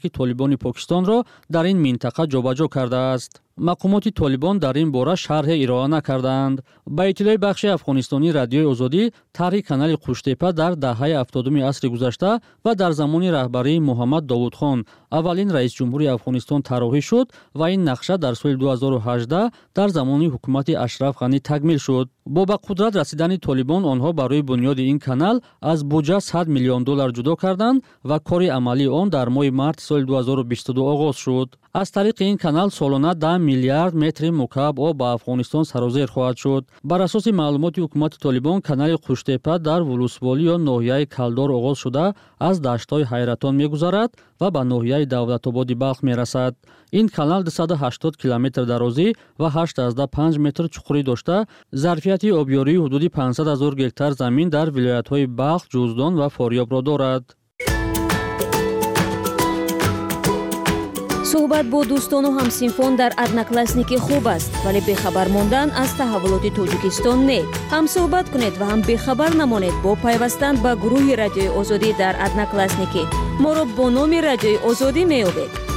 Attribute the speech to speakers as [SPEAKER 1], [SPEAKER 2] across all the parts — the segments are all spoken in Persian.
[SPEAKER 1] که طالبان پاکستان را در این منطقه جابجا کرده است. مقامات طالبان در این باره شرح ارائه نکردند. با اطلاع بخش افغانستانی رادیوی آزادی، طرح کانال قوشتپه در دهه 70 عصر گذشته و در زمان رهبری محمد داوود خان اولین رئیس جمهوری افغانستان طراحی شد و این نقشه در سال 2018 در زمان حکومت اشرف غنی تکمیل شد. با به قدرت رسیدن طالبان آنها برای بنیاد این کانال از بودجه 100 میلیون دلار جدا کردند و کار عملی آن در ماه مارس سال 2022 آغاز شد. از طریق این کانال سالانه 10 میلیارد متر مکعب آب به افغانستان سرازیر خواهد شد. بر اساس معلومات حکومت طالبان، کانال قوشتپه در ولسوالی یا ناحیه کلدار آغاز شده از دشت‌های حیرتان می‌گذرد و به ناحیه دولت‌آباد بلخ می‌رسد. این کانال 280 کیلومتر درازی و 8.5 متر چقری داشته، ظرفیت آبیاری حدود 500,000 گکتار زمین در ولایت‌های بلخ، جوزدان و فاریاب را دارد.
[SPEAKER 2] صحبت با دوستان و همسینفان در одноклассники خوب است، ولی بخبر ماندن از تحولات تاجیکستان نه. هم صحبت کنید و هم بخبر نمانید با پیوستن به گروه رادیوی آزادی در одноклассники. ما را با نام رادیوی آزادی می‌یابید.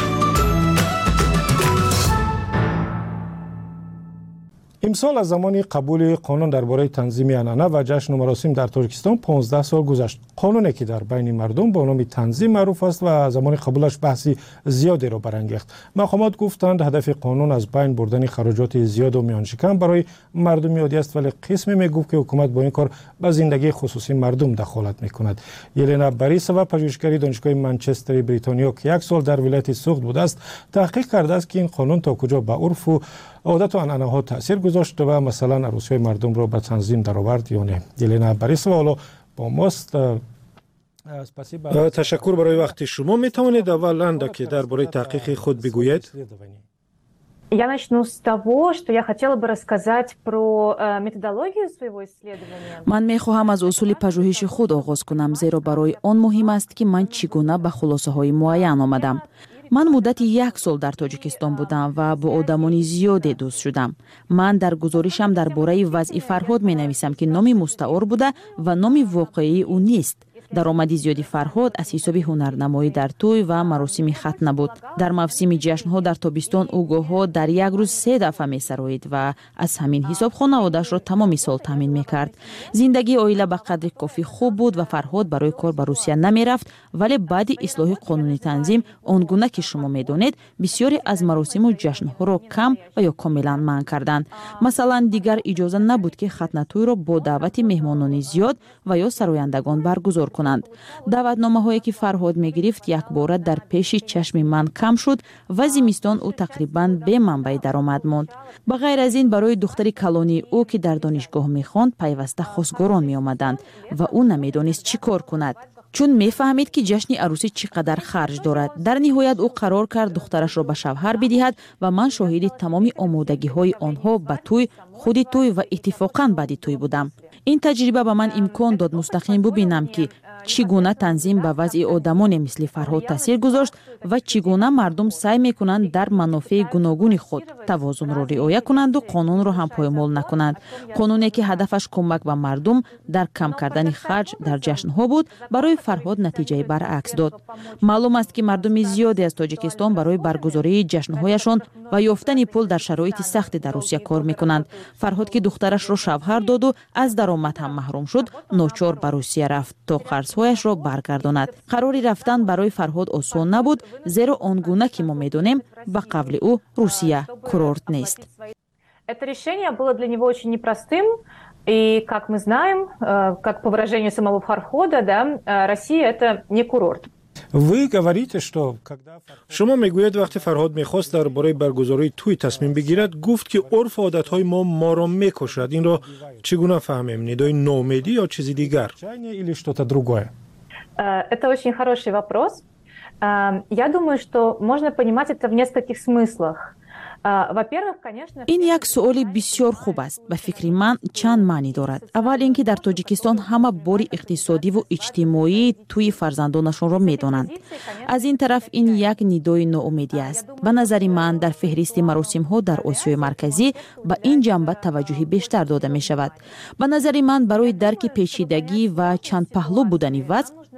[SPEAKER 3] امسال از زمان قبول قانون درباره تنظیم عنعنه و جشن و مراسم در تاجیکستان 15 سال گذشت. قانونی که در بین مردم با نام تنظیم معروف است و زمان قبولش بحثی زیادی را برانگیخت. مقامات گفتند هدف قانون از بین بردن خراجات زیاد و میان شکم برای مردم عادی است، ولی قسمی میگفت که حکومت با این کار به زندگی خصوصی مردم دخالت میکند. یلنا باریسووا، پژوهشگر دانشگاه منچستر بریتانیا که 1 سال در ولایت سوخت بوده است، تحقیق کرده است که این قانون تا کجا به عرف و عادت و عنعنه ها تاثیر گذاشت و مثلا عروسی مردم را به تنظیم درآورد یا نه. یلنا باریسووا حالا با ماست.
[SPEAKER 4] تشکر برای وقت شما. می توانید اولا که درباره تحقیق خود بگویید؟
[SPEAKER 5] Я начну с того, что я хотела бы рассказать про методологию своего исследования.
[SPEAKER 6] من می‌خواهم از اصول پژوهش خود آغاز کنم، زیرا برای آن مهم است که من چگونه به خلاصه‌های معین آمدم. من مدت 1 سال در تاجیکستان بودم و با آدمان زیادی دوست شدم. من در گزارشم درباره وضع فرهاد می‌نویسم که نام مستعار بوده و نام واقعی او نیست. درآمد زیادی فرهاد از حساب هنرنمایی در توی و مراسم ختنه بود. در موسم جشن‌ها در تابستان او گاه‌ها در یک روز 3 دفعه می‌سرایید و از همین حساب خانواده‌اش را تمام سال تامین می‌کرد. زندگی عائله به قدر کافی خوب بود و فرهاد برای کار به روسیه نمی‌رفت، ولی بعد اصلاح قانونی تنظیم آنگونه که شما می‌دانید بسیاری از مراسم و جشن‌ها را کم و یا کاملا منع کردند. مثلا دیگر اجازه نبود که ختنه توی را با دعوت مهمانان زیاد و یا سرایندگان برگزار کنند. دعوتنامه‌هایی که فرهاد می‌گرفت یک بار در پیش چشم من کم شد و زمستان او تقریباً به منبع درآمد ماند. به غیر از این برای دختر کلانی او که در دانشگاه می‌خواند پیوسته خواستگاران می‌آمدند و او نمی‌دانست چی کار کند، چون می‌فهمید که جشن عروسی چقدر خرج دارد. در نهایت او قرار کرد دخترش را به شوهر بدهد و من شاهد تمام آمادگی‌های آنها به توی، خود توی و اتفاقاً بعد توی بودم. این تجربه به من امکان داد مستقیم ببینم که چگونه تنظیم به وضع آدمان مثل فرهاد تاثیر گذاشت و چگونه مردم سعی میکنند در منافع گوناگون خود توازن را رعایت کنند و قانون را هم پایمال نکنند. قانونی که هدفش کمک به مردم در کم کردن خرج در جشن‌ها بود، برای فرهاد نتیجه برعکس داد. معلوم است که مردم زیادی از تاجیکستان برای برگزاری جشن‌هایشان و یافتن پول در شرایط سخت در روسیه کار میکنند. فرهاد که دخترش را شوهر داد و از درآمد هم محروم شد، ناچار به روسیه رفت تا قرض‌هایش را برگرداند. قراری رفتن برای فرهاد آسان نبود، زیرا آنگونه که ما می‌دانیم به قول او روسیه کورورت نیست.
[SPEAKER 5] Это решение было для него очень непростым, и, как мы знаем, как по выражению самого Фархода, да, Россия это не курорт.
[SPEAKER 4] شما میگوید وقتی فرهاد میخواست درباره برگزاری توی تصمیم بگیرد، گفت که عرف و عادت‌های ما را میکشد. این را چگونه فهمیم؟ ندای نومیدی یا چیزی دیگر؟
[SPEAKER 5] Это очень хороший вопрос. Я думаю, что можно понимать это в нескольких смыслах.
[SPEAKER 6] این یک سؤال بسیار خوب است. به فکر من چند معنی دارد. اول اینکه در تاجیکستان همه بار اقتصادی و اجتماعی توی فرزندانشان را میدانند. از این طرف این یک ندای ناامیدی است. به نظر من در فهرست مراسم ها در آسیای مرکزی به این جنبه توجه بیشتر داده می شود. به نظر من برای درک پیچیدگی و چند پهلو بودن وضع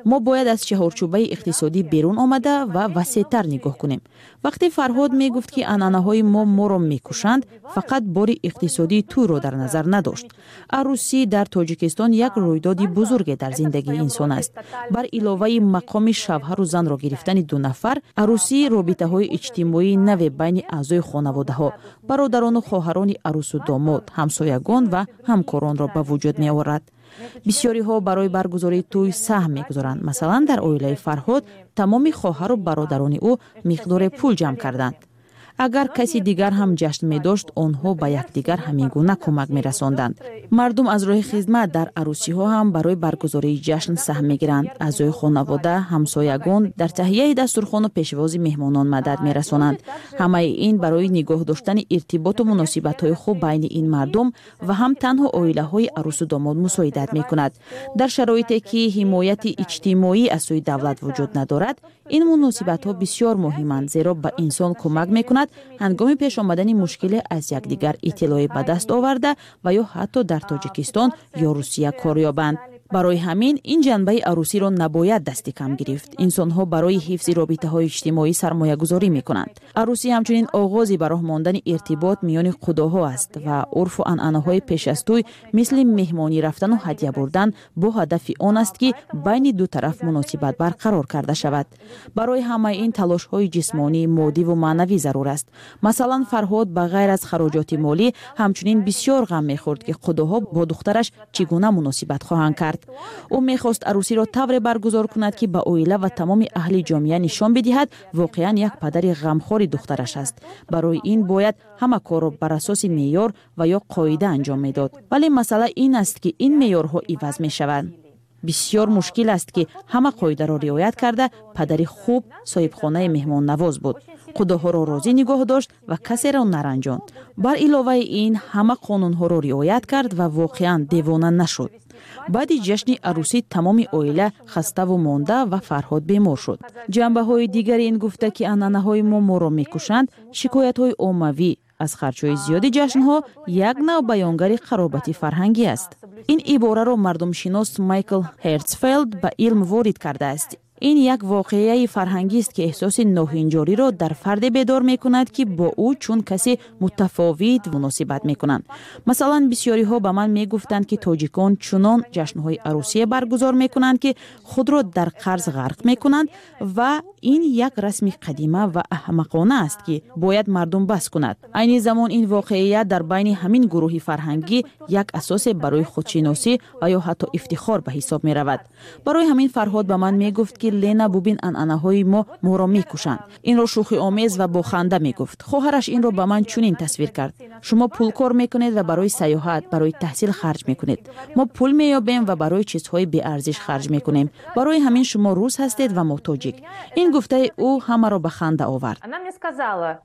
[SPEAKER 6] ما باید از چهارچوبه اقتصادی بیرون آمده و وسیع‌تر نگاه کنیم. وقتی فرهاد میگفت که عنعنه‌های ما را میکشند، فقط بار اقتصادی تو را در نظر نداشت. عروسی در تاجیکستان یک رویداد بزرگ در زندگی انسان است. بر علاوه مقام شوهر و زن را گرفتن دو نفر، عروسی رابطه‌های اجتماعی نو بین اعضای خانواده‌ها، برادران و خواهران عروس و داماد، همسایگان و همکاران را به وجود می آورد. بسیاری ها برای برگزاری توی سهم می‌گذارند. مثلا در عائله فرهاد تمام خواهر و برادران او مقدار پول جمع کردند. اگر کسی دیگر هم جشن می داشت، آنها به یکدیگر همین گونه کمک می رساندند. مردم از راه خدمت در عروسی ها هم برای برگزاری جشن سهم می گیرند. اعضای خانواده، همسایگان در تهیه دسترخوان و پیشواز مهمانان مدد می رسانند. همه این برای نگاه داشتن ارتباط و مناسبت های خوب بین این مردم و هم تنها عائله های عروس و داماد مساعدت می کند. در شرایطی که حمایت اجتماعی از سوی دولت وجود ندارد، این مناسبت ها بسیار مهمند، زیرا به انسان کمک می کند هنگام پیش آمدن مشکل از یکدیگر اطلاع به دست آورده و یا حتی در تاجیکستان یا روسیه کار یابند. برای همین این جنبه عروسی را نباید دست کم گرفت. انسان‌ها برای حفظ رابطه‌های اجتماعی سرمایه‌گذاری می‌کنند. عروسی همچنین آغازی به راه ماندن ارتباط میان خداها است و عرف و عنعنه‌های پیش از توی مثل مهمانی رفتن و هدیه بردن با هدف آن است که بین دو طرف مناسبت برقرار کرده شود. برای همه این تلاش‌های جسمانی، مادی و معنوی ضرور است. مثلا فرهاد به غیر از خراجات مالی همچنین بسیار غم می‌خورد که خداها با دخترش چگونه مناسبت خواهند کرد. او میخواست عروسی را طور برگزار کند که به عائله و تمام اهل جامعه نشان بدهد واقعا یک پدر غمخوار دخترش است. برای این باید همه کار را بر اساس معیار و یا قاعده انجام میداد. ولی مسئله این است که این معیارها عوض میشوند. بسیار مشکل است که همه قاعده را رعایت کرده پدری خوب صاحب خانه مهمان نواز بود. خداها را راضی نگاه داشت و کسی را نرنجاند. بر علاوه این همه قانونها را رعایت کرد و واقعا دیوانه نشد. بعد جشن عروسی تمام عائله خسته و مانده و فرهاد بیمار شد. جنبه های دیگر این گفته که عنعنه های ما را میکشند، شکایت های عمومی از خرچهای زیاد جشن ها یک نوع بیانگر خرابت فرهنگی است. این عباره را مردم شناس مایکل هرتزفلد به علم وارد کرده است. این یک واقعه فرهنگی است که احساس ناهنجاری را در فرد بیدار می کند که با او چون کسی متفاوت مناسبت می کنند. مثلا بسیاری ها به من می گفتند که تاجیکان چنان جشن‌های عروسی برگزار می کنند که خود را در قرض غرق می کنند و این یک رسم قدیمه و احمقانه است که باید مردم بس کند. عین زمان این واقعیت در بین همین گروه فرهنگی یک اساس برای خودشناسی و یا حتی افتخار به حساب می رود. برای همین فرهاد به من می گفت که لینا ببین عنعنه‌های ما را میکشند. این را شوخی آمیز و با خنده میگفت. خواهرش این را به من چنین تصویر کرد: شما پول کار میکنید و برای سیاحت، برای تحصیل خرج میکنید. ما پول مییابیم و برای چیزهای بی ارزش خرج میکنیم. برای همین شما روس هستید و ما تاجیک. این گفته او همه را به خنده آورد.
[SPEAKER 5] Она мне сказала,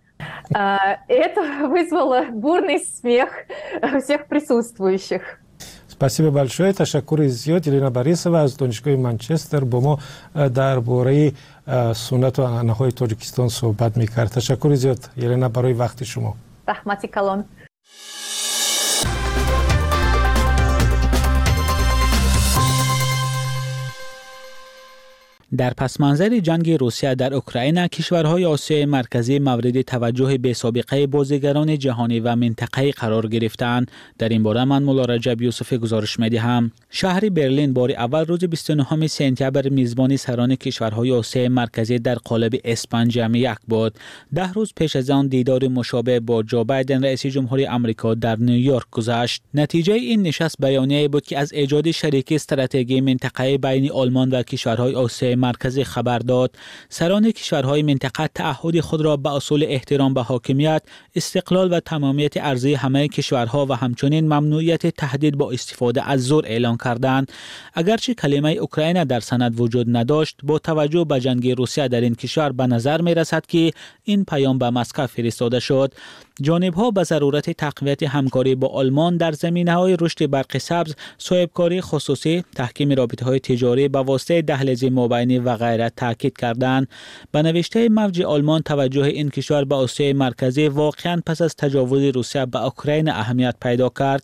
[SPEAKER 5] это вызвало бурный смех всех присутствующих.
[SPEAKER 3] спасибо большое. تشکر زیاد. یلینا باریسова از دانشگاه منچستر با ما درباره سنت و عنعنه‌های تاجیکستان صحبت می‌کرد. تشکر زیاد یلینا برای وقت شما.
[SPEAKER 5] رحمتی کلان.
[SPEAKER 7] در پس منظر جنگ روسیه در اوکراین، کشورهای آسیای مرکزی مورد توجه بی‌سابقه بازیگران جهانی و منطقه‌ای قرار گرفتند. در این باره من مولا رجب یوسفی گزارش می‌دهم. شهر برلین بار اول روز 29 سپتامبر میزبان سران کشورهای آسیای مرکزی در قالب اسپان جمع یک بود. 10 روز پیش از آن دیدار مشابه با جو بایدن رئیس جمهوری آمریکا در نیویورک گذشت. نتیجه این نشست بیانیه‌ای بود که از ایجاد شریکی استراتژی منطقه‌ای بین آلمان و کشورهای آسیای مرکزی خبر داد. سران کشورهای منطقه تعهد خود را به اصول احترام به حاکمیت، استقلال و تمامیت ارضی همه کشورها و همچنین ممنوعیت تهدید با استفاده از زور اعلان کردند. اگرچه کلمه اوکراین در سند وجود نداشت، با توجه به جنگ روسیه در این کشور به نظر می رسد که این پیام به مسکو فرستاده شد. جانب‌ها به ضرورت تقویت همکاری با آلمان در زمینه‌های رشد برق سبز، صاحبکاری خصوصی، تحکیم رابطه‌های تجاری به واسطه دهلیز مابینی و غیره تاکید کردند. به نوشته موج آلمان، توجه این کشور به آسیای مرکزی واقعاً پس از تجاوز روسیه به اوکراین اهمیت پیدا کرد.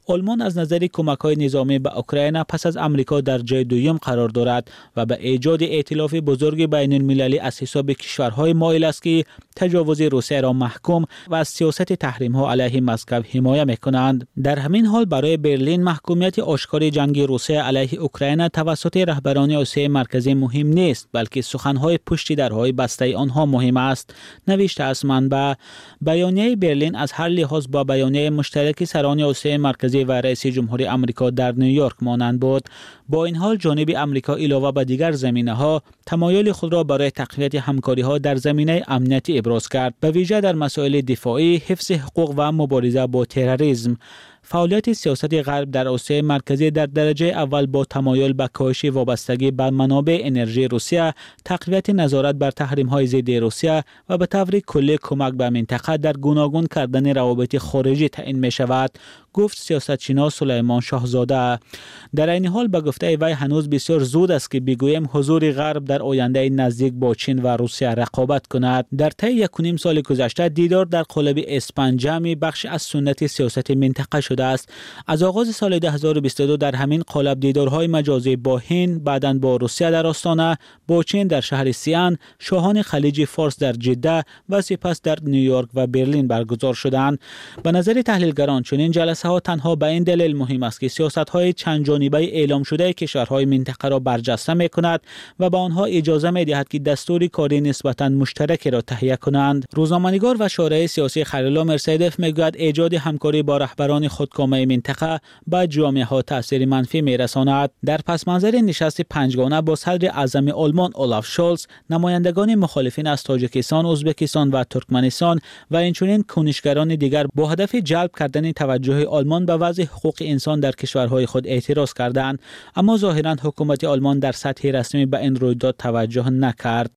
[SPEAKER 7] آلمان از نظر کمک‌های نظامی به اوکراین پس از امریکا در جای دوم قرار دارد و به ایجاد ائتلاف بزرگ بین المللی از حساب کشورهای مایل است که تجاوز روسیه را محکوم و از سیاست تحریم‌ها علیه مسکو حمایت می‌کنند. در همین حال برای برلین محکومیت آشکار جنگ روسیه علیه اوکراین توسط رهبران آسیای مرکزی مهم نیست، بلکه سخن‌های پشت درهای بسته آنها مهم است. نوشته است منبع. بیانیه برلین از هر لحاظ با بیانیه مشترک سران آسیای مرکزی و رئیس جمهوری آمریکا در نیویورک مانند بود. با این حال جانب آمریکا علاوه بر دیگر زمینه‌ها تمایل خود را برای تقویت همکاری‌ها در زمینه امنیتی ابراز کرد، به ویژه در مسائل دفاعی، حفظ حقوق و مبارزه با تروریسم. فعالیت سیاست غرب در آسیای مرکزی در درجه اول با تمایل به کاهش وابستگی به منابع انرژی روسیه، تقویت نظارت بر تحریم‌های ضد روسیه و به طور کلی کمک به منطقه در گوناگون کردن روابط خارجی تعیین می‌شود، گفت سیاستشناس سلیمان شاهزاده. در این حال به گفته وی هنوز بسیار زود است که بگوییم حضور غرب در آینده نزدیک با چین و روسیه رقابت کند. در طی 1.5 سال گذشته دیدار در قالب اسپنجمی بخش از سنت سیاست منطقه شده است. از آغاز سال 2022 در همین قالب دیدارهای مجازی با هند، بعداً با روسیه در آستانه، با چین در شهر سیان، شاهان خلیج فارس در جده و سپس در نیویورک و برلین برگزار شدند. به نظر تحلیلگران چنین جلسه ها تنها به این دلیل مهم است که سیاست‌های چند جانبه اعلام شده کشورهای منطقه را برجسته می‌کند و به آنها اجازه می‌دهد که دستور کاری نسبتاً مشترک را تهیه کنند. روزنامه‌نگار و شارح سیاسی خلیلا مرسیدف می‌گوید ایجاد همکاری با رهبران خودکامه منطقه به جامعه‌ها تأثیر منفی می‌رساند. در پس منظر نشست پنجگانه با صدر اعظم آلمان اولاف شولز، نمایندگان مخالفین از تاجیکستان، ازبکستان و ترکمنستان و اینچنین کنشگران دیگر با هدف جلب کردن توجه آلمان به وضع حقوق انسان در کشورهای خود اعتراض کردند، اما ظاهراً حکومت آلمان در سطح رسمی به این رویداد توجه نکرد.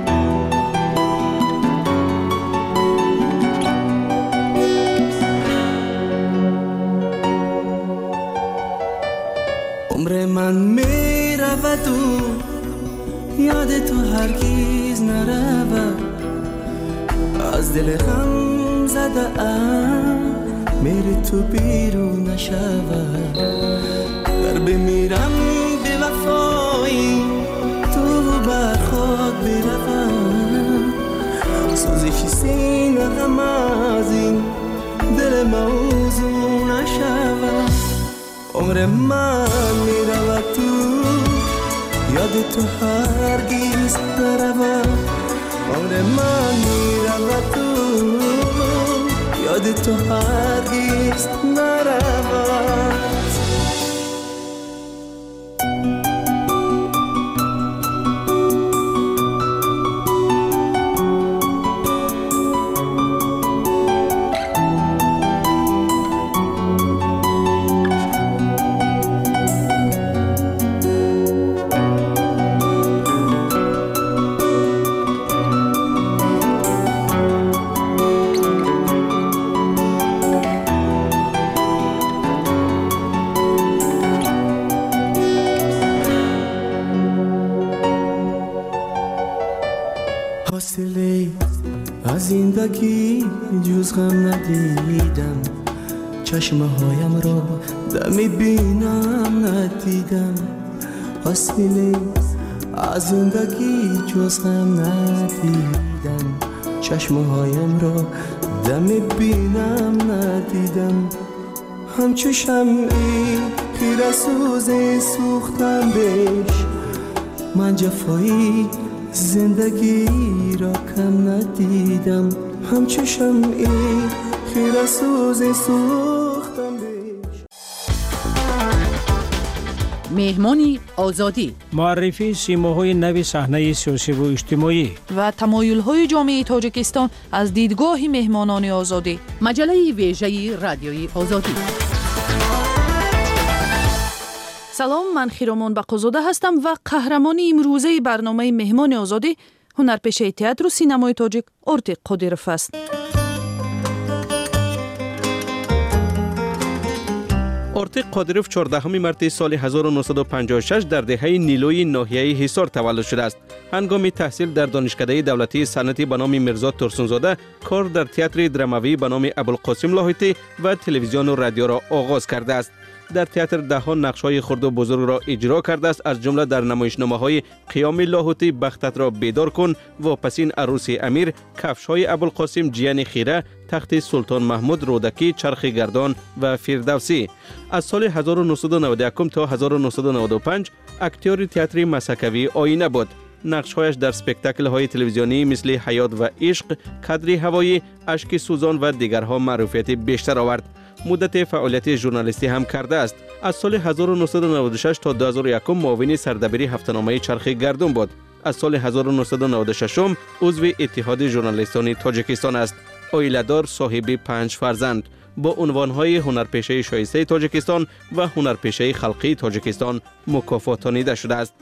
[SPEAKER 8] عمر من می رود و یاد تو هرگز نرود، از دل غم زده ام میری تو بیرون نشود. در بمیرم به وفایی تو بر خود بروم، سوزش سینه غم از این دل موضوع نشود. عمر من میرود تو یاد تو هرگز نرود، عمر من میرود تو یاد تو هرگز نرود. حاصله از زندگی جز غم ندیدم، چشمه هایم را دمی بینم ندیدم. حاصله از زندگی جز غم ندیدم، چشمه هایم را دمی بینم ندیدم. همچو شمعی خیره سوزه سوختم بهش، من جفایی زندگی را کم ندیدم. همچو شمعی خیره سوزه سوختم بهش.
[SPEAKER 9] مهمانی آزادی،
[SPEAKER 10] معرفی سیماهای نو صحنه سیاسی و اجتماعی
[SPEAKER 9] و تمایل‌های جامعه تاجیکستان از دیدگاه مهمانان آزادی. مجله ویژه رادیوی آزادی. سلام، من خیرامان بقازاده هستم و قهرمان امروزه برنامه مهمان آزادی هنرپیشه تئاتر و سینمای تاجیک ارتیق قادیروف است.
[SPEAKER 11] ارتیق قادیروف 14 مارس سال 1956 در دهه نیلوی ناحیه حصار تولد شده است. هنگام تحصیل در دانشکده دولتی صنعتی به نام میرزا ترسونزاده کار در تئاتر دراموی به نام ابوالقاسم لاهیتی و تلویزیون و رادیو را آغاز کرده است. در تئاتر ده‌ها نقش‌های خرد و بزرگ را اجرا کرده است، از جمله در نمایشنامه‌های قیام لاهوتی، بختت را بیدار کن، واپسین عروس امیر، کفش‌های ابوالقاسم، جیان خیره، تخت سلطان محمود، رودکی، چرخ گردان و فردوسی. از سال 1991 تا 1995 اکتور تئاتر مسکوی آینه بود. نقش‌هایش در اسپکتاکل‌های تلویزیونی مثل حیات و عشق، کادری هوایی، اشک سوزان و دیگرها معروفیت بیشتر آورد. مدت فعالیت ژورنالیستی هم کرده است. از سال 1996 تا 2001 معاون سردبیر هفته‌نامه چرخ گردون بود. از سال 1996 عضو اتحاد ژورنالیستان تاجیکستان است. عائله‌دار، صاحب 5 فرزند. با عنوان‌های هنرپیشه شایسته تاجیکستان و هنرپیشه خلقی تاجیکستان مکافاتانیده شده است.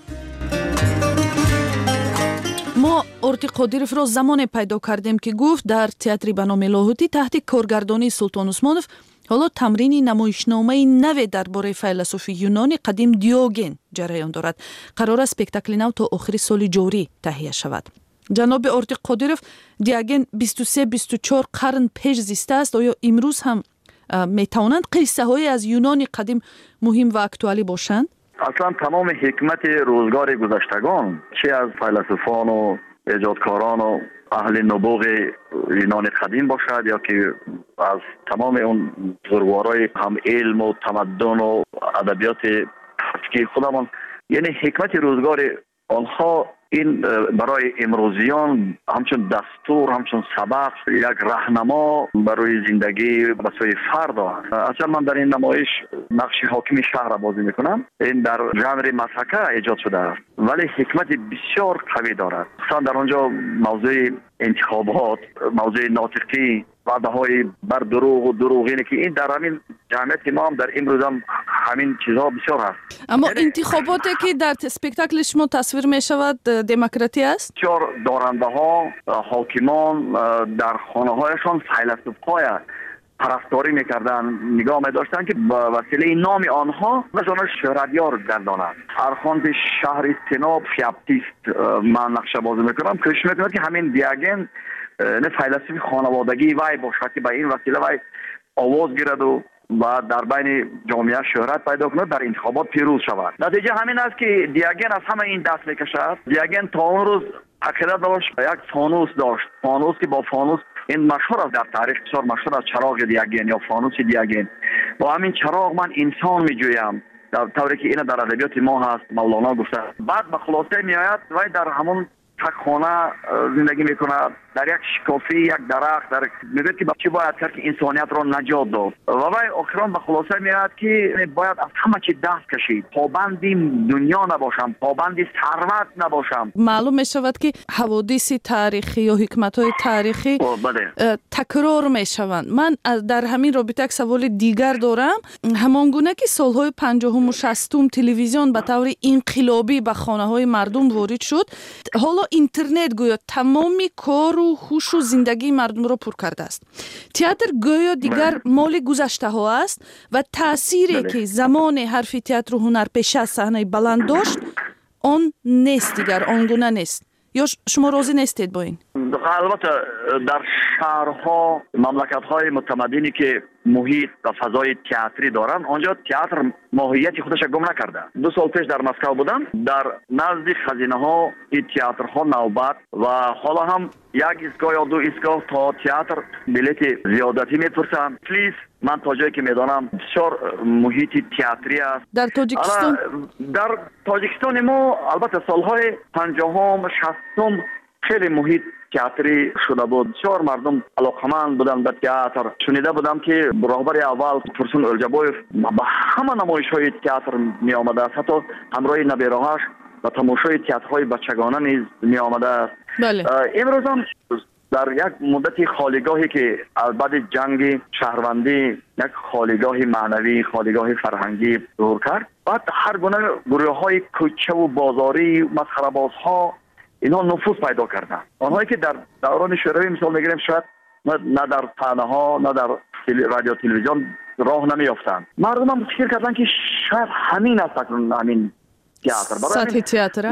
[SPEAKER 9] ما ارتی قادیرف را زمان پیدا کردیم که گفت در تئاتر به نام لاهوتی تحت کارگردانی سلطان عثمانوف حالا تمرین نمایشنامه نو درباره فیلسوف یونانی قدیم دیوگن جریان دارد. قرار است اسپکتاکل نو تا آخر سال جاری تهیه شود. جناب ارتی قادیرف، دیوگن 23-24 قرن پیش زیسته است. آیا امروز هم میتوانند قصه های از یونان قدیم مهم و اکتوالی باشند؟
[SPEAKER 12] اصلا تمام حکمت روزگار گذشتگان، چه از فیلسوفان و ایجادکاران و اهل نبوغ یونان قدیم باشد یا که از تمام اون بزرگوارای هم علم و تمدن و ادبیات که خودمان، یعنی حکمت روزگار آنها این برای امروزیان همچون دستور، همچون سبق، یک راهنما برای زندگی بسیار فرد است. اصلا من در این نمایش نقش حاکم شهر بازی میکنم. این در ژانر مسحکه ایجاد شده است ولی حکمت بسیار قوی دارد. مثلا در آنجا موضوع انتخابات، موضوع ناطقی، وعده های بر دروغ و دروغینه که این در همین جمعیت که ما هم در امروز هم همین چیزها بسیار هست.
[SPEAKER 9] اما انتخاباتی که در اسپکتاکل شما تصویر می شود دموکراتی است؟
[SPEAKER 12] بسیار دارنده ها، حاکمان در خانه هایشان فیلسوف های پرستاری میکردن، نگاه می‌داشتن که با وسیله نام آنها مثلا شهرتیار گردانند. ارخاند شهر سناب فیاپتیست من نقشه بازی میکنم، کش میکنم که همین دیوگن نه فیلسوف خانوادگی وای باشد که با این وسیله وای آواز گیرد و در بین جامعه شهرت پیدا کند، در انتخابات پیروز شود. نتیجه همین است که دیوگن از همه این دست میکشد. دیوگن تا اون روز عقیده داشت یک فانوس داشت، فانوس که با فانوس این مشهور است در تاریخ، بسیار مشهور است چراغ دیوگن یا فانوس دیوگن. با همین چراغ من انسان میجویم، در طوری که این در ادبیات ما هست، مولانا گفته. بعد به خلاصه میآید و در همون تک خانه زندگی میکنه، در یک شکافی، یک درخت، در میگه که چی باید کرد که انسانیت را نجات داد. و وای آخران به خلاصه میاد که باید از همه چی دست کشید، پابندی دنیا نباشم، پابندی ثروت نباشم.
[SPEAKER 9] معلوم میشود که حوادث تاریخی یا حکمت‌های تاریخی تکرار میشوند. من در همین رابطه یک سوال دیگر دارم. همانگونه که سالهای 50 و 60 تلویزیون به طور انقلابی به خانه‌های مردم وارد شد، حالا اینترنت گویا تمام کار و هوش و زندگی مردم را پر کرده است. تئاتر گویا دیگر مال گذشته ها است و تأثیری که زمان حرفی تئاتر و هنرپیشه از صحنه بلند داشت آن نیست، دیگر آنگونه نیست. یا شما راضی نیستید با این؟
[SPEAKER 12] البته در شهرها، مملکت‌های متمدنی که محیط و فضای تئاتری دارن، آنجا تئاتر ماهیت خودش گم نکرده. 2 سال پیش در مسکو بودم، در نزد خزینه‌ها این تئاترها نوبت و حالا هم یک ایستگاه یا 2 ایستگاه تا تئاتر بلیت زیادتی میپرسن. پلیز من تا جایی که میدانم بسیار محیط تئاتری است
[SPEAKER 9] در تاجیکستان.
[SPEAKER 12] در تاجیکستان ما البته سالهای 50 60 خیلی محیط تئاتری شده بود. بسیار مردم علاقمند بودن به تئاتر. شنیده بودم که راهبر اول فرسون الجبویف با همه نمایش‌های تئاتر می آمده است، حتی همراه نبیره‌هاش و تماشای تئاترهای بچگانه نیز می آمده است.
[SPEAKER 9] بله.
[SPEAKER 12] امروز هم در یک مدت خالیگاهی که از بعد جنگ شهروندی یک خالیگاه معنوی، خالیگاه فرهنگی ظهور کرد، بعد هر گونه گروه‌های کوچه و بازاری، مسخره‌بازها اینها نفوذ پیدا کردن. آنهایی که در دوران شوروی مثال میگیریم شاید نه در صحنه ها نه در رادیو تلویزیون راه نمیافتند. مردم هم فکر کردن که شاید همین است، همین تئاتر
[SPEAKER 9] سطح تئاتر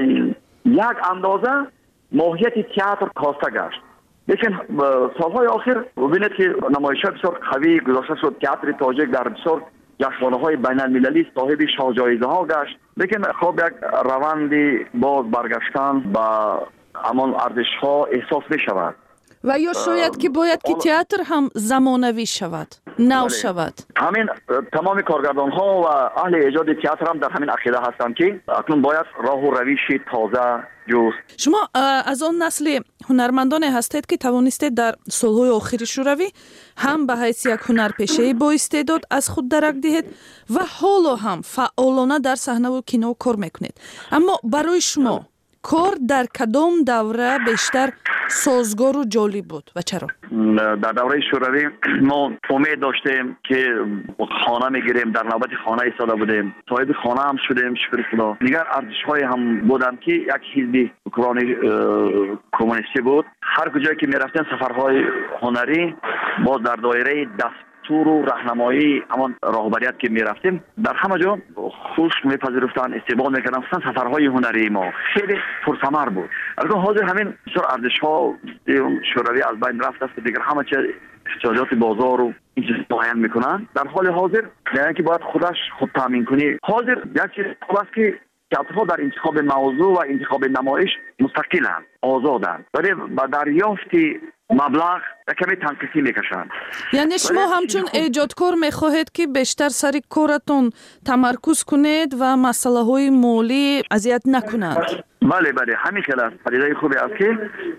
[SPEAKER 12] یک اندازه ماهیت تئاتر کاسته گشت. لیکن سالهای آخر ببینید که نمایش‌ها بسیار قوی گذاشته شد. تئاتر تاجیک در بسیار جشنواره‌های بین‌المللی صاحب شاهجایزه‌ها گشت. لیکن خب یک روند باز برگشتن با همان ارزش‌ها احساس می‌شود.
[SPEAKER 9] و یا شاید که باید که تئاتر هم زمانوی شود، نو شود.
[SPEAKER 12] همین تمام کارگردان‌ها و اهل ایجاد تئاتر هم در همین عقیده هستند که اکنون باید راه و روش تازه جست.
[SPEAKER 9] شما از آن نسل هنرمندان هستید که توانستید در سالهای آخر شوروی هم به حیث یک هنرپیشه با استعداد از خود درک دهید و حالا هم فعالانه در صحنه و کینو کار میکنید. اما برای شما کار در کدام دوره بیشتر سازگار و جالب بود و چرا؟
[SPEAKER 12] در دوره شوروی ما امید داشتیم که خانه میگیریم، در نوبت خانه ایستاده بودیم، صاحب خانه هم شدیم شکر خدا. دیگر ارزش‌های هم بودن که یک حزب حکمرانی کمونیستی بود. هر کجایی که میرفتیم سفرهای هنری با در دایره دستور و راهنمایی همان راهبریت که میرفتیم در همه جا خوش میپذیرفتن، استقبال میکردن. خصوصا سفرهای هنری ما خیلی پرثمر بود. البته حاضر همین بسیار ارزش‌ها شوروی از بین رفت است. دیگر همه چیز احتیاجات بازار و این چیز معین میکنن. در حال حاضر یعنی که باید خود تامین کنی. حاضر یک چیز است که تئاترها در انتخاب موضوع و انتخاب نمایش مستقلند، آزادند، ولی با دریافت مبلغ کمی تنقیصی میکشند.
[SPEAKER 9] یعنی شما همچون ایجادکار میخواهید که بیشتر سر کارتون تمرکز کنید و مسئله های مالی اذیت نکنند.
[SPEAKER 12] بله همین خیلی است. پدیده خوبی است که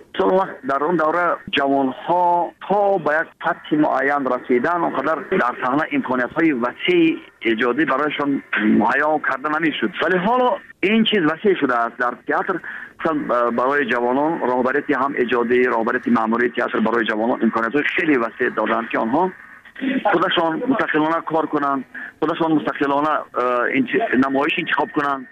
[SPEAKER 12] در اون دوره جوانها تا به یک سطح معین رسیدن اونقدر در صحنه امکانیت های وسیع ایجادی برایشان مهیا کرده نمیشد. ولی حالا این چیز وسیع شده است. در تئاتر برای جوانان راهبریتی هم ایجادی، راهبریتی مأموری تئاتر برای جوانان امکانیت های خیلی وسیع دادند که آنها خودشان مستقلانه کار کنند، خودشان مستقلانه نمایش انتخاب کنند.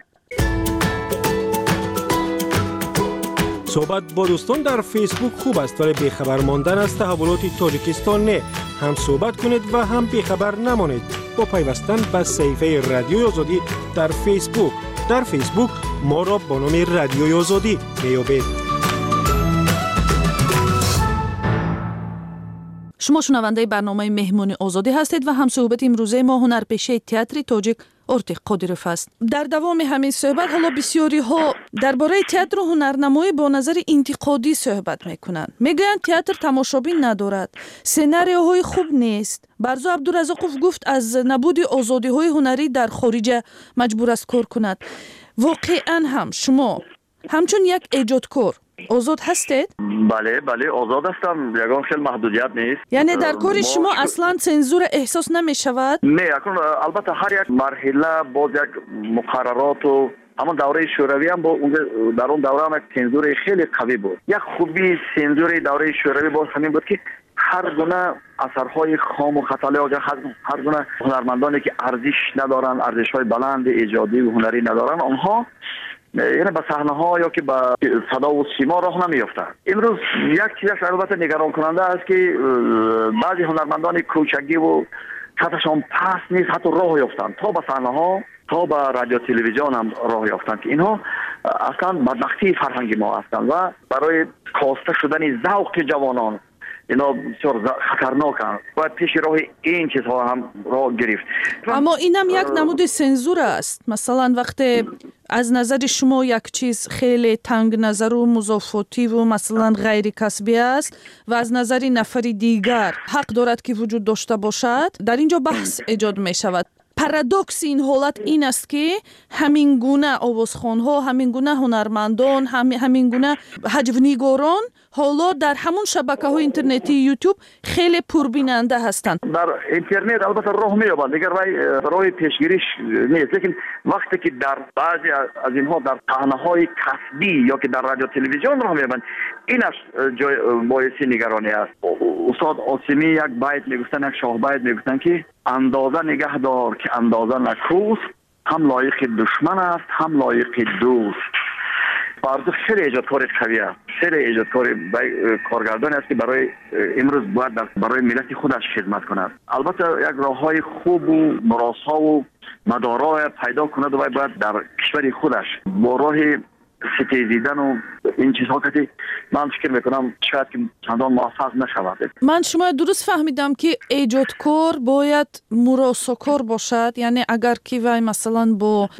[SPEAKER 4] صحبت با دوستان در فیسبوک خوب است ولی بیخبر ماندن از تحولات تاجیکستان نه. هم صحبت کنید و هم بیخبر نمانید با پیوستن به صفحه رادیوی آزادی در فیسبوک. در فیسبوک ما را با نام رادیوی آزادی میابید.
[SPEAKER 9] شما شنونده برنامه مهمون آزادی هستید و هم صحبت امروزه ما هنرپیشه تئاتر تاجیک ارتق قادروف است. در دوام همین صحبت حالا بسیاری ها درباره تئاتر و هنرنمایی با نظر انتقادی صحبت میکنند. میگویند تئاتر تماشابین ندارد، سناریوهای خوب نیست. برزو عبدالرزاقوف گفت از نبود آزادی های هنری در خارج مجبور است کار کند. واقعا هم شما همچون یک ایجادکار آزاد هستید؟
[SPEAKER 12] بله آزاد هستم. یگان خیلی محدودیت نیست.
[SPEAKER 9] یعنی در کار شما اصلا سنزور احساس نمی شود؟
[SPEAKER 12] نه، البته هر یک مرحله باز یک مقررات و اما دوره شوروی هم در اون دوره هم یک سنزور خیلی قوی بود. یک خوبی سنزور دوره شوروی باز همین بود که هر گونه اثرهای خام و خطاله هر گونه هنرمندانی که ارزش ندارن، ارزش‌های بلند ایجادی و هنری ندارن، آنها یعنی به صحنه ها یا که به صدا و سیما راه نمیافتند. امروز یک چیزش البته نگران کننده است که بعضی هنرمندان کوچگی و سطحشان پست نیست حتی راه یافتند تا به صحنه ها، تا به رادیو تلویزیون هم راه یافتند که اینها اصلا بدبختی فرهنگ ما هستند و برای کاسته شدن ذوق جوانان اینا بسیار خطرناکند. باید پیش راه این چیزها هم راه گرفت.
[SPEAKER 9] اما اینم یک نمود سنزور است. مثلا وقتی از نظر شما یک چیز خیلی تنگ نظر و مضافاتی و مثلا غیر کسبی است و از نظر نفری دیگر حق دارد که وجود داشته باشد، در اینجا بحث ایجاد می شود. پارادوکس این حالت این است که همین گونه آوازخوان‌ها، همین گونه هنرمندان، همین گونه هجونیگاران حالا در همون شبکه‌های اینترنتی یوتیوب خیلی پربیننده هستند.
[SPEAKER 12] در اینترنت البته راه می‌یابند، دیگر راه پیشگیریش نیست. لیکن وقتی که در بعضی از اینها در صحنه‌های کسبی یا که در رادیو تلویزیون راه می‌یابند، اینش جای باعث نگرانی است. استاد عاصمی یک بیت میگفتن، یک شاه بیت میگفتن که اندازه نگه دار که اندازه نکوست، هم لایق دشمن است هم لایق دوست. برزو خیلی ایجادکار قوی است، خیلی ایجادکار کارگردانی است که برای امروز باید برای ملت خودش خدمت کند. البته یک راههای خوب و مراسا و مدارا پیدا کند و باید در کشور خودش با راه ستیزیدن و این چیزها که من فکر میکنم شاید که چندان موفق نشود.
[SPEAKER 9] من شما درست فهمیدم که ایجادکار باید مراساکار باشد، یعنی اگر که وای مثلا با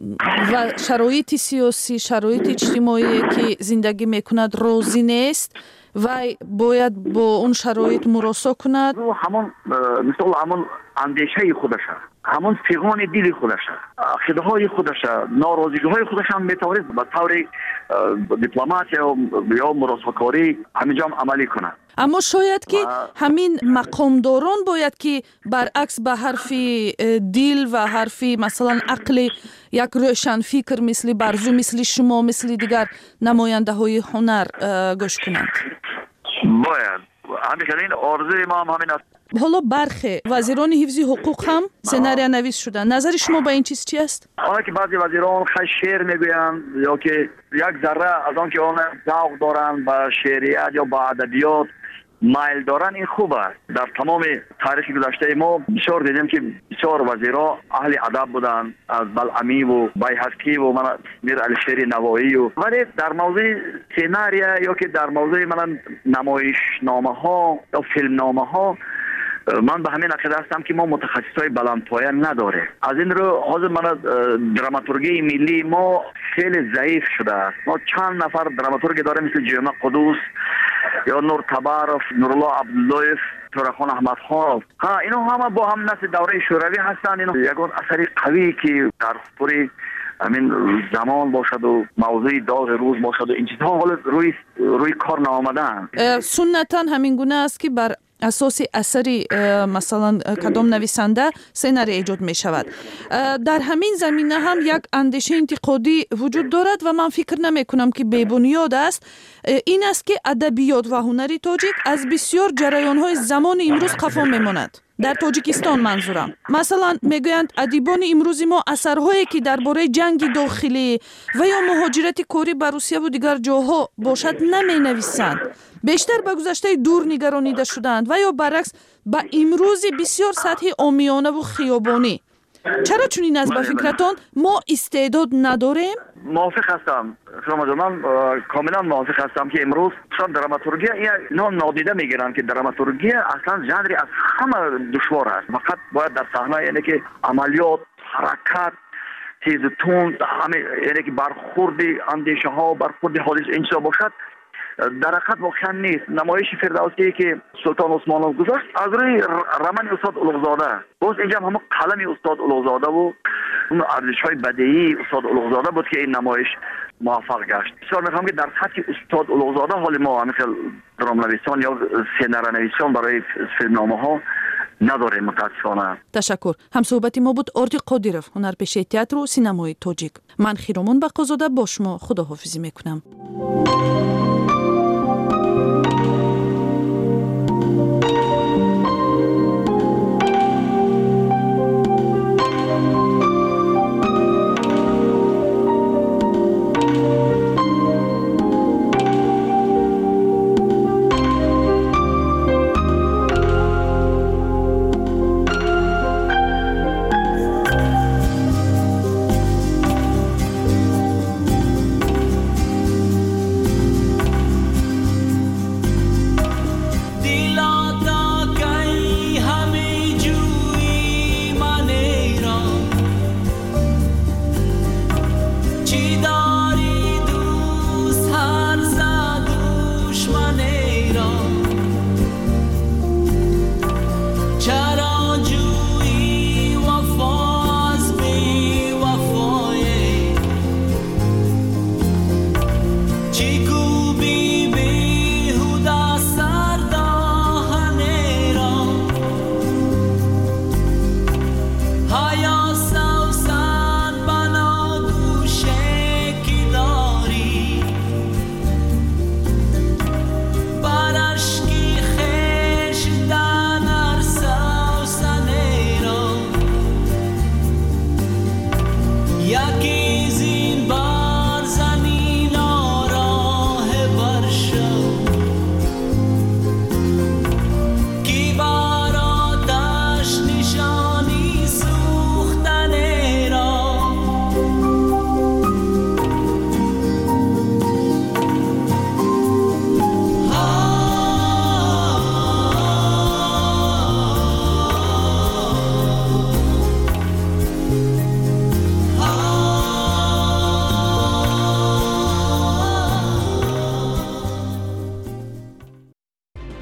[SPEAKER 9] شرایط سیاسی، شرایط اجتماعی که زندگی میکند راضی نیست وای باید با اون شرایط مراسا کند.
[SPEAKER 12] همون مثل همون اندیشه خودشه، همون فیغان دل خودشه، خداهای خودشه، ناراضی‌های خودش هم میتواند به طور دیپلماسی یا مراساکاری همینجا عملی کنه.
[SPEAKER 9] اما شاید که همین مقامداران باید که برعکس به حرف دل و حرف مثلا عقل یک روشن فکر مثل برزو، مثل شما، مثل دیگر نماینده های هنر گوش کنند.
[SPEAKER 12] باید همین آرزوی ما هم همین است.
[SPEAKER 9] حالا برخی وزیران حفظ حقوق هم سناریو نویس شدن. نظر شما با این چیز چی است؟
[SPEAKER 12] آنها که بعضی وزیران خیلی شعر میگویند یا که یک ذره از آن که آن ذوق دارند به شعریت یا به ادبیات مایل دارن، این خوب است. در تمام تاریخ گذشته ما بسیار دیدیم که بسیار وزیرا اهل ادب بودند، از بلعمی و بیهقی و میر علیشیر نوایی ولی در موضوع سیناریو یا که در موضوع نمایشنامه ها یا فیلم نامه ها من به همین عقیده هستم که ما متخصصای بلندپایه نداره. از این رو حاضر من دراماتورگی ملی ما خیلی ضعیف شده است. ما چند نفر دراماتورگ داریم مثل جمعه قدوس یا نور تبارف، نورالله عبداللهیف، تورخان احمدخان. اینا همه با هم نسل دوره شوروی هستند. اینا یگان اثری قوی که در پوری همین زمان باشد و موضوع داغ روز باشد و این چیزها حالا روی کار نآمدن.
[SPEAKER 9] سنتا همین گونه است که بر اساس اثری مثلا کدام نویسنده سناریو ایجاد می شود. در همین زمینه هم یک اندیشه انتقادی وجود دارد و من فکر نمی کنم که بی‌بنیاد است. این است که ادبیات و هنر تاجیک از بسیار جریان‌های زمان امروز خفا می‌ماند. در تاجیکستان منظورم. مثلا میگویند ادیبان امروزی ما اثرهایی که درباره جنگ داخلی و یا مهاجرت کاری به روسیه و دیگر جاها باشد نمی‌نویسند. بیشتر به گذشته دور نگرانیده شدند و یا برعکس به امروز بسیار سطحی عامیانه و خیابانی. چرا چنین است به فکرتان ما استعداد نداریم؟
[SPEAKER 12] موافق هستم. من کاملا موافق هستم که امروز شاید دراماتورگی اینا نادیده میگیرن که دراماتورگی اصلا ژانری از همه دشوار است. فقط باید در صحنه یعنی که عملیات، حرکت، تیز و تند، یعنی که برخورد اندیشه ها، برخورد حادث اینجا باشد. در حقیقت واقعا نیست. نمایش فردوسی که سلطان عثمانov گذاشت از روی رمن استاد اولوغزاده، باز اینجا هم قلم استاد اولوغزاده و اون ارزش‌های بدیعی استاد اولوغزاده بود که این نمایش موفق گشت. بسیار می‌خوام که در سطح استاد اولوغزاده حال ما مثل درام‌نویسان یا سیناریونویسان برای فیلمنامه‌ها نداره متاسفانه.
[SPEAKER 9] تشکر. همصحبت ما بود آردی قادیرов، هنرپیشه تئاتر و سینمای تاجیک. من خیرامون بقازاده با شما خداحافظی میکنم.